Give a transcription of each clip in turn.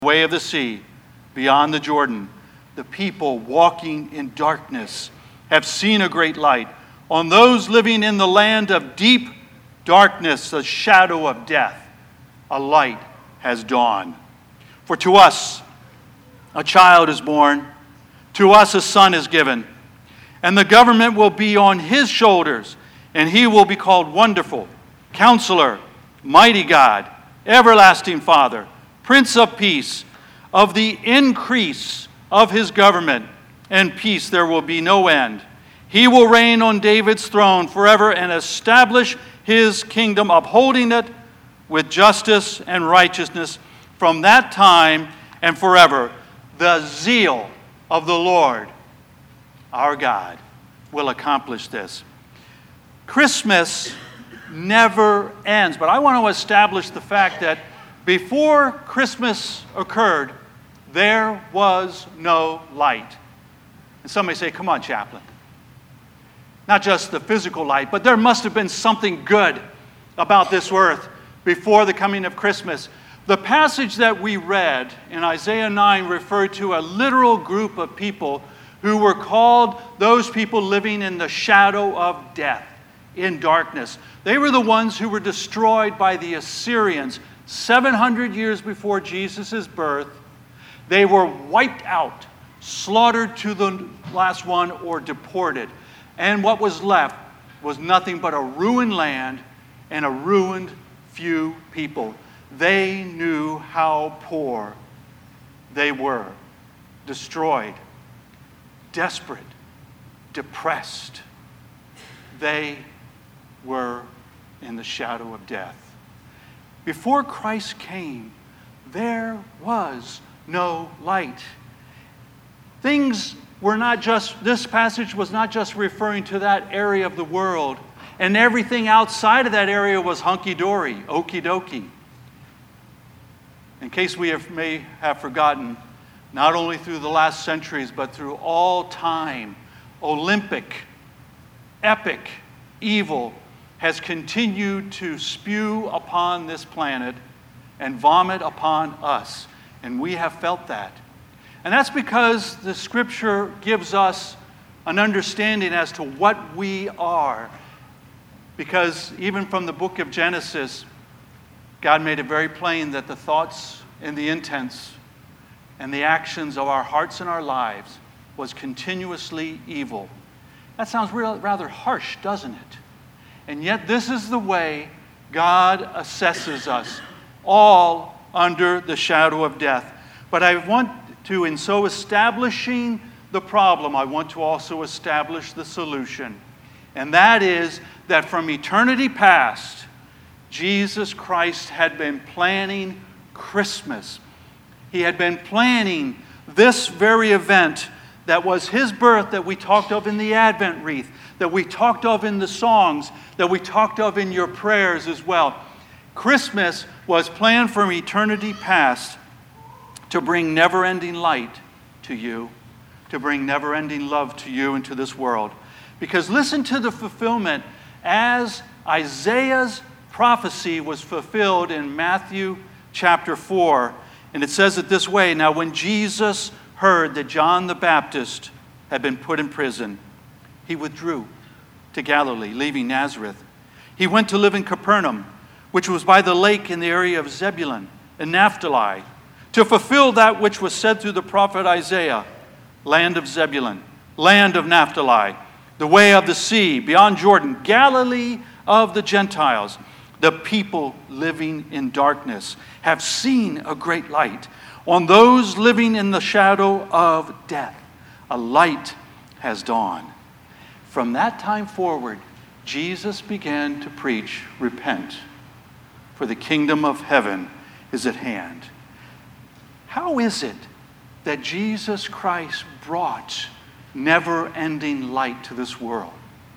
way of the sea, beyond the Jordan. The people walking in darkness have seen a great light. On those living in the land of deep darkness, the shadow of death, a light has dawned. For to us a child is born, to us a son is given, and the government will be on his shoulders, and he will be called Wonderful, Counselor, Mighty God, Everlasting Father, Prince of Peace. Of the increase of his government and peace there will be no end. He will reign on David's throne forever and establish his kingdom, upholding it with justice and righteousness from that time and forever. The zeal of the Lord, our God, will accomplish this. Christmas never ends. But I want to establish the fact that before Christmas occurred, there was no light. And somebody say, come on, chaplain. Not just the physical light, but there must have been something good about this earth before the coming of Christmas. The passage that we read in Isaiah 9 referred to a literal group of people who were called those people living in the shadow of death, in darkness. They were the ones who were destroyed by the Assyrians 700 years before Jesus' birth. They were wiped out, slaughtered to the last one, or deported. And what was left was nothing but a ruined land and a ruined few people. They knew how poor they were, destroyed, desperate, depressed. They were in the shadow of death. Before Christ came, there was no light. Things were not just, this passage was not just referring to that area of the world, and everything outside of that area was hunky-dory, okie-dokie. In case we may have forgotten, not only through the last centuries, but through all time, Olympic, epic evil has continued to spew upon this planet and vomit upon us. And we have felt that. And that's because the Scripture gives us an understanding as to what we are. Because even from the book of Genesis, God made it very plain that the thoughts and the intents and the actions of our hearts and our lives was continuously evil. That sounds rather harsh, doesn't it? And yet this is the way God assesses us, all under the shadow of death. But I want to, in so establishing the problem, I want to also establish the solution. And that is that from eternity past, Jesus Christ had been planning Christmas. He had been planning this very event that was his birth, that we talked of in the Advent wreath, that we talked of in the songs, that we talked of in your prayers as well. Christmas was planned from eternity past to bring never-ending light to you, to bring never-ending love to you and to this world. Because listen to the fulfillment as Isaiah's prophecy was fulfilled in Matthew chapter 4. And it says it this way, now when Jesus heard that John the Baptist had been put in prison, he withdrew to Galilee, leaving Nazareth. He went to live in Capernaum, which was by the lake in the area of Zebulun and Naphtali, to fulfill that which was said through the prophet Isaiah, land of Zebulun, land of Naphtali, the way of the sea, beyond Jordan, Galilee of the Gentiles. The people living in darkness have seen a great light. On those living in the shadow of death, a light has dawned. From that time forward, Jesus began to preach, repent, for the kingdom of heaven is at hand. How is it that Jesus Christ brought never-ending light to this world?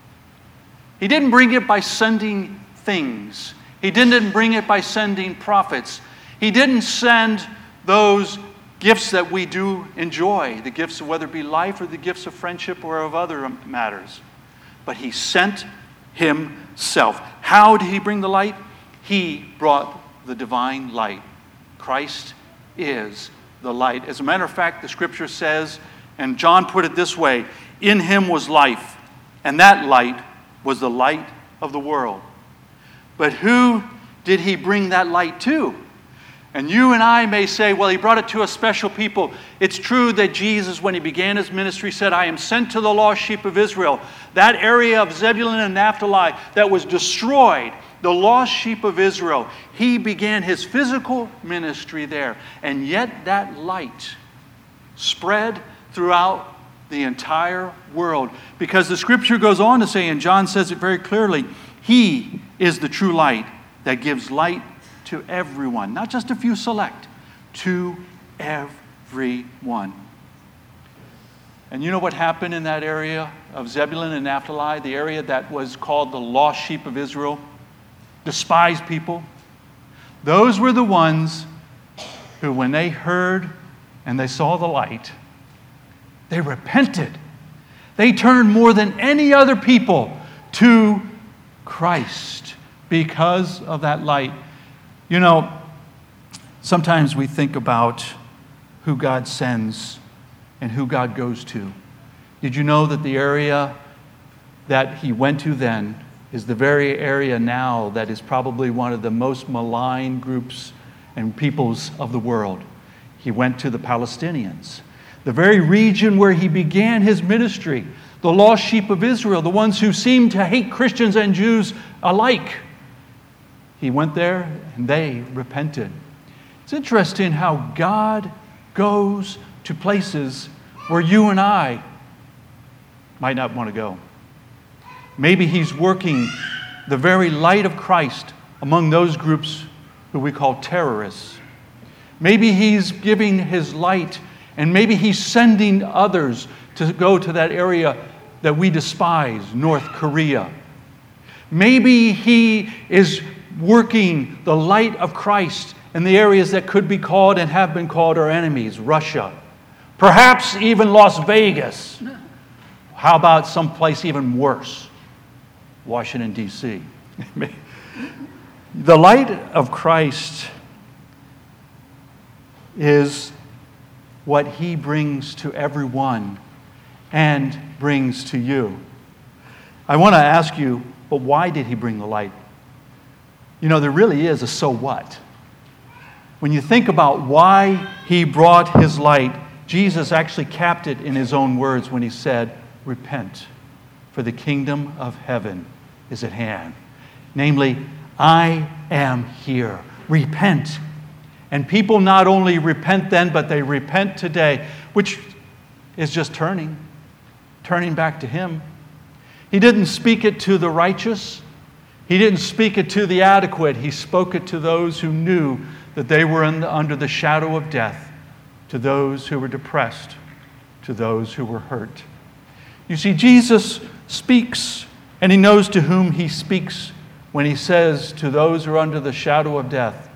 He didn't bring it by sending things. He didn't bring it by sending prophets. He didn't send those gifts that we do enjoy, the gifts of whether it be life or the gifts of friendship or of other matters. But he sent himself. How did he bring the light? He brought the divine light, Christ is the light. As a matter of fact, the scripture says, and John put it this way, in him was life, and that light was the light of the world. But who did he bring that light to? And you and I may say, well, he brought it to a special people. It's true that Jesus, when he began his ministry, said, I am sent to the lost sheep of Israel. That area of Zebulun and Naphtali that was destroyed, the lost sheep of Israel, he began his physical ministry there. And yet that light spread throughout the entire world. Because the scripture goes on to say, and John says it very clearly, he is the true light that gives light to everyone, not just a few select, to everyone. And you know what happened in that area of Zebulun and Naphtali, the area that was called the lost sheep of Israel, despised people? Those were the ones who, when they heard and they saw the light, they repented. They turned more than any other people to Christ because of that light. You know, sometimes we think about who God sends and who God goes to. Did you know that the area that he went to then is the very area now that is probably one of the most maligned groups and peoples of the world? He went to the Palestinians, the very region where he began his ministry, the lost sheep of Israel, the ones who seemed to hate Christians and Jews alike. He went there and they repented. It's interesting how God goes to places where you and I might not want to go. Maybe he's working the very light of Christ among those groups who we call terrorists. Maybe he's giving his light, and maybe he's sending others to go to that area that we despise, North Korea. Maybe he is working the light of Christ in the areas that could be called and have been called our enemies, Russia, perhaps even Las Vegas. How about someplace even worse, Washington, D.C.? The light of Christ is what he brings to everyone and brings to you. I want to ask you, but why did he bring the light? You know, there really is a so what. When you think about why he brought his light, Jesus actually capped it in his own words when he said, repent, for the kingdom of heaven is at hand. Namely, I am here. Repent. And people not only repent then, but they repent today, which is just turning back to him. He didn't speak it to the righteous. He didn't speak it to the adequate. He spoke it to those who knew that they were under the shadow of death, to those who were depressed, to those who were hurt. You see, Jesus speaks, and he knows to whom he speaks when he says to those who are under the shadow of death,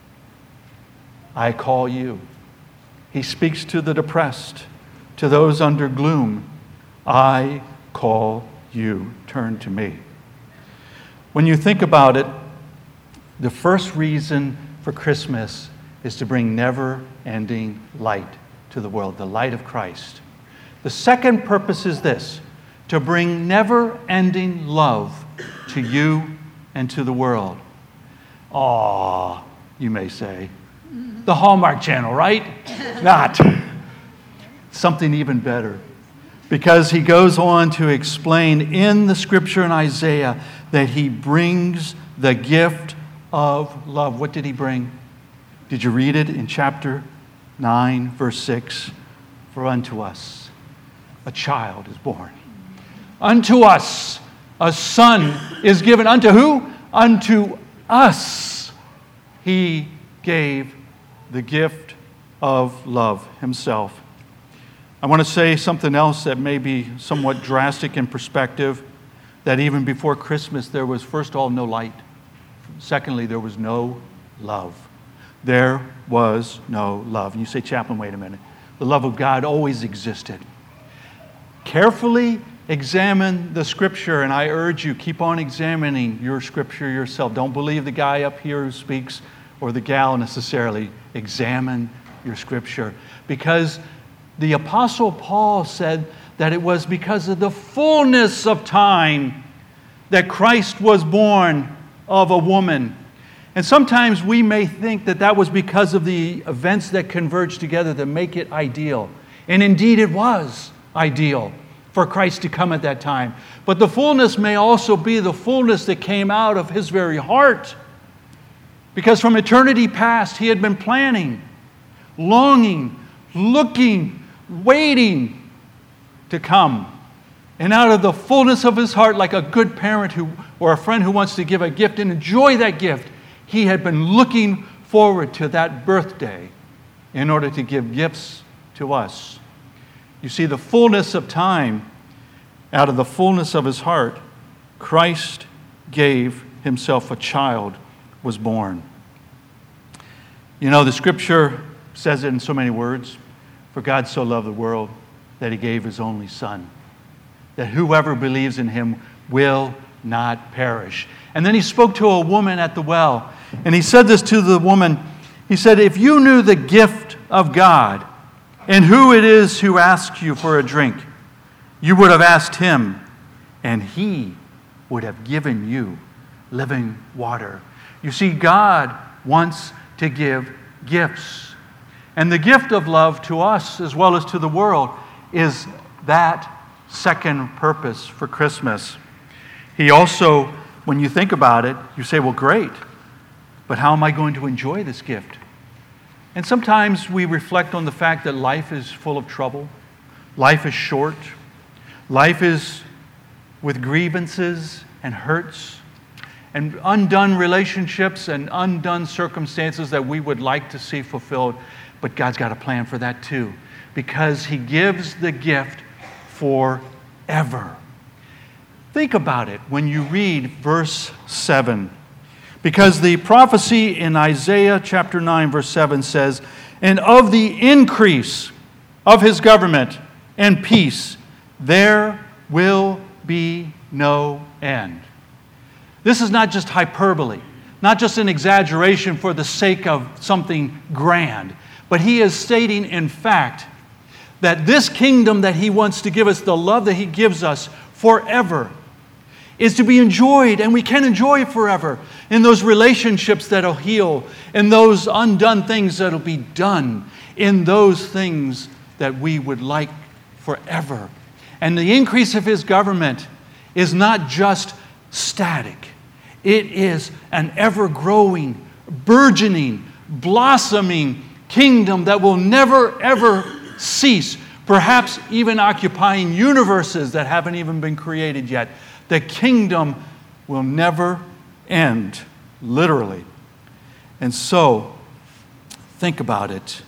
I call you. He speaks to the depressed, to those under gloom, I call you. Turn to me. When you think about it, the first reason for Christmas is to bring never-ending light to the world, the light of Christ. The second purpose is this, to bring never-ending love to you and to the world. Aw, you may say. The Hallmark Channel, right? Not. Something even better. Because he goes on to explain in the scripture in Isaiah that he brings the gift of love. What did he bring? Did you read it in chapter 9, verse 6? For unto us a child is born. Unto us a son is given. Unto who? Unto us he gave the gift of love himself. I want to say something else that may be somewhat drastic in perspective, that even before Christmas there was, first of all, no light. Secondly, there was no love. There was no love. And you say, Chaplain, wait a minute. The love of God always existed. Carefully examine the scripture, and I urge you, keep on examining your scripture yourself. Don't believe the guy up here who speaks or the gal necessarily. Examine your scripture, because the Apostle Paul said that it was because of the fullness of time that Christ was born of a woman. And sometimes we may think that that was because of the events that converged together that make it ideal. And indeed it was ideal for Christ to come at that time. But the fullness may also be the fullness that came out of his very heart. Because from eternity past, he had been planning, longing, looking, waiting to come. And out of the fullness of his heart, like a good parent or a friend who wants to give a gift and enjoy that gift, he had been looking forward to that birthday in order to give gifts to us. You see, the fullness of time, out of the fullness of his heart, Christ gave himself a child, was born. You know, the scripture says it in so many words. For God so loved the world that he gave his only Son, that whoever believes in him will not perish. And then he spoke to a woman at the well, and he said this to the woman. He said, if you knew the gift of God and who it is who asks you for a drink, you would have asked him, and he would have given you living water. You see, God wants to give gifts. And the gift of love to us as well as to the world is that second purpose for Christmas. He also, when you think about it, you say, well, great, but how am I going to enjoy this gift? And sometimes we reflect on the fact that life is full of trouble. Life is short. Life is with grievances and hurts and undone relationships and undone circumstances that we would like to see fulfilled. But God's got a plan for that too, because he gives the gift forever. Think about it when you read verse 7. Because the prophecy in Isaiah chapter 9, verse 7 says, and of the increase of his government and peace, there will be no end. This is not just hyperbole, not just an exaggeration for the sake of something grand, but he is stating, in fact, that this kingdom that he wants to give us, the love that he gives us forever, is to be enjoyed, and we can enjoy it forever in those relationships that'll heal, in those undone things that'll be done, in those things that we would like forever. And the increase of his government is not just static. It is an ever-growing, burgeoning, blossoming kingdom that will never, ever cease, perhaps even occupying universes that haven't even been created yet. The kingdom will never end, literally. And so, think about it.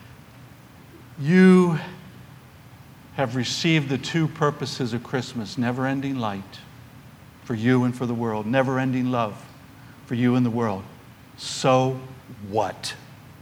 You have received the two purposes of Christmas: never-ending light for you and for the world, never-ending love for you and the world. So what?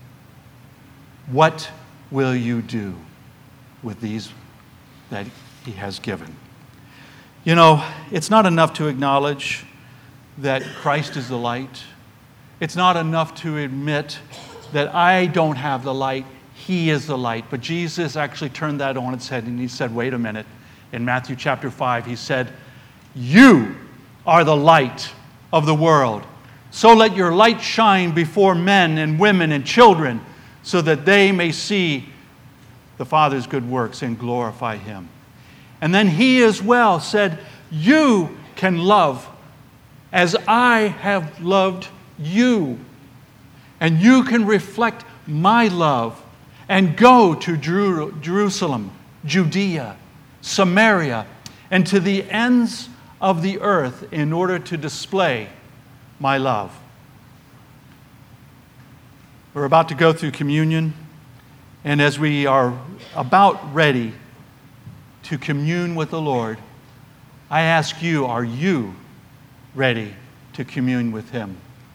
What will you do with these that he has given? You know, it's not enough to acknowledge that Christ is the light. It's not enough to admit that I don't have the light, he is the light. But Jesus actually turned that on its head and he said, wait a minute. In Matthew chapter 5, he said, you are the light of the world. So let your light shine before men and women and children, so that they may see the Father's good works and glorify him. And then he as well said, you can love as I have loved you. And you can reflect my love and go to Jerusalem, Judea, Samaria, and to the ends of the earth in order to display my love. We're about to go through communion, and as we are about ready to commune with the Lord, I ask you, are you ready to commune with him?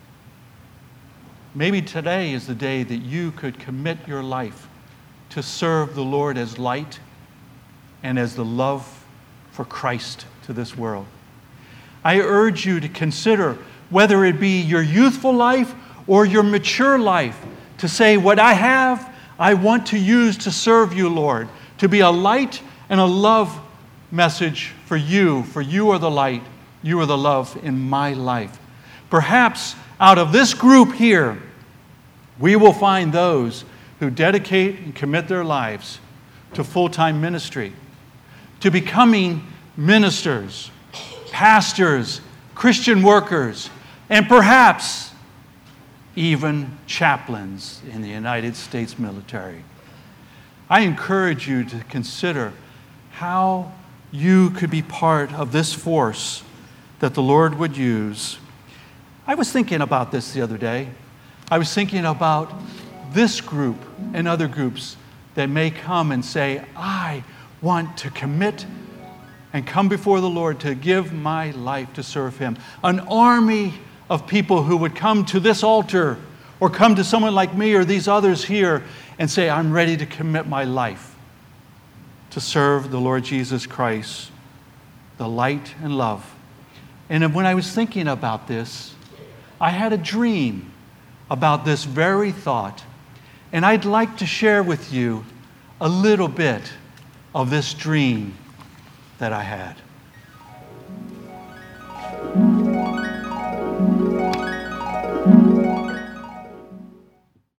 Maybe today is the day that you could commit your life to serve the Lord as light and as the love for Christ to this world. I urge you to consider whether it be your youthful life or your mature life, to say, what I have, I want to use to serve you, Lord, to be a light and a love message for you are the light, you are the love in my life. Perhaps out of this group here, we will find those who dedicate and commit their lives to full-time ministry, to becoming ministers, pastors, Christian workers, and perhaps even chaplains in the United States military. I encourage you to consider how you could be part of this force that the Lord would use. I was thinking about this the other day. I was thinking about this group and other groups that may come and say, I want to commit and come before the Lord to give my life to serve Him. An army of people who would come to this altar or come to someone like me or these others here and say, I'm ready to commit my life to serve the Lord Jesus Christ, the light and love. And when I was thinking about this, I had a dream about this very thought. And I'd like to share with you a little bit of this dream that I had.